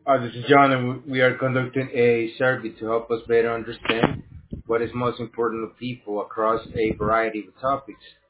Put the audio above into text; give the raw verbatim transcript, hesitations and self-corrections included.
Uh, this is John, and we are conducting a survey to help us better understand what is most important to people across a variety of topics.